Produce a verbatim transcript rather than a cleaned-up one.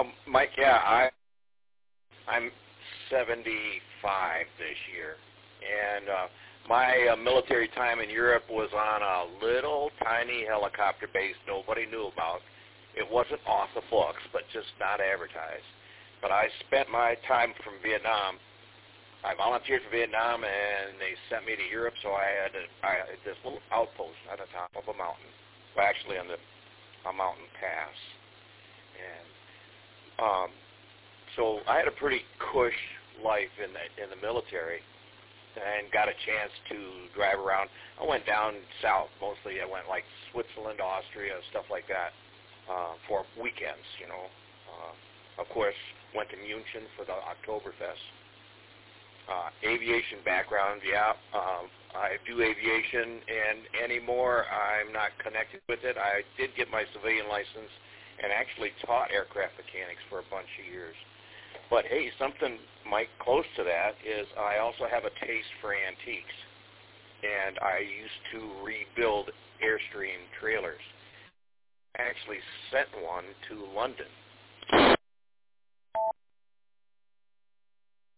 Um, Mike, yeah, I I'm seventy-five this year, and uh, my uh, military time in Europe was on a little tiny helicopter base nobody knew about. It wasn't off the books, but just not advertised. But I spent my time from Vietnam. I volunteered for Vietnam, and they sent me to Europe, so I had a, I had this little outpost on the top of a mountain, well, actually on the a mountain pass. And um, so I had a pretty cush life in the in the military, and got a chance to drive around. I went down south mostly. I went like Switzerland, Austria, stuff like that uh, for weekends. You know, uh, of course, went to München for the Oktoberfest. Uh, aviation background, yeah. Um, I do aviation, and anymore I'm not connected with it. I did get my civilian license and actually taught aircraft mechanics for a bunch of years. But hey, something, Mike, close to that is I also have a taste for antiques, and I used to rebuild Airstream trailers. I actually sent one to London